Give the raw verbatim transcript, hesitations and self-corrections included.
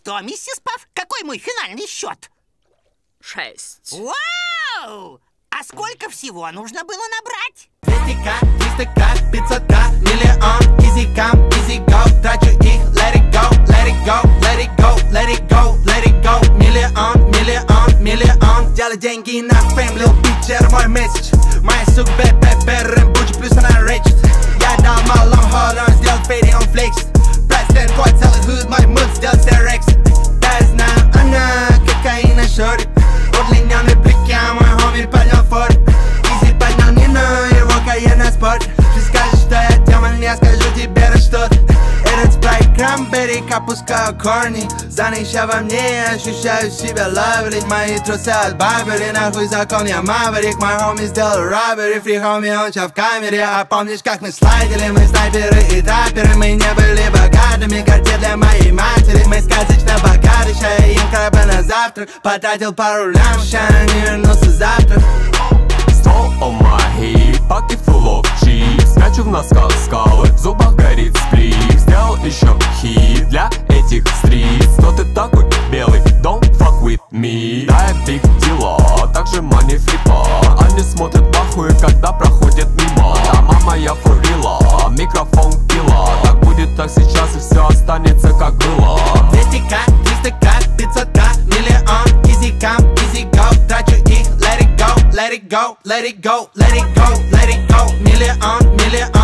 что, миссис Пафф, какой мой финальный счет? Шесть. Вау! А сколько всего нужно было набрать? двести тысяч, триста тысяч, пятьсот тысяч, миллион. Easy come, easy go. Трачу их, let it go, let it go, let it go, let it go, let it go. Миллион, миллион, миллион. Делай деньги на фейм, лил питчер, мой месседж. Моя сука, бэбэ, рэмбуджи, плюс она рейчит. Я дал малом холлон, сделал фейди, он флексит. Президент, твой целый худ, мой муд, сделал стерексит. Да, я знаю, она кокаина шорит. Удлиненный блик, я мой хоми поднял форт. Изи поднял Нину, его карьер на спорт. Ты скажешь, что я демон, я скажу тебе раз что-то. Этот спрайт крамбери, опускаю корни. Занища во мне, ощущаю себя лаври. Мои трусы от Барбери, нахуй закон, я маврик. Мой хоми сделал роббери, фри хоми, он ща в камере. А помнишь, как мы слайдили, мы снайперы и трапперы. Мы не были богатыми, карте для моей матери. Мы сказочно богаты, ща я ем краба на завтрак. Потратил пару лям, ща не вернулся завтра. Стол on my hip, паки full of cheese. Скачу в носках скалы, в зубах горит сплив. Сделал еще хит для этих стрит. Что ты такой белый, don't fuck with me. Да, я big дела, также money фрипа. Они смотрят в ахуе, когда проходят мимо. Да, мама, я фурила, микрофон пила. Так будет, так сейчас и все останется как было. двести тысяч, триста тысяч, пятьсот тысяч, миллион. Easy come, easy go. Трачу их, let it go, let it go, let it go, let it go, let it go. Миллион, миллион.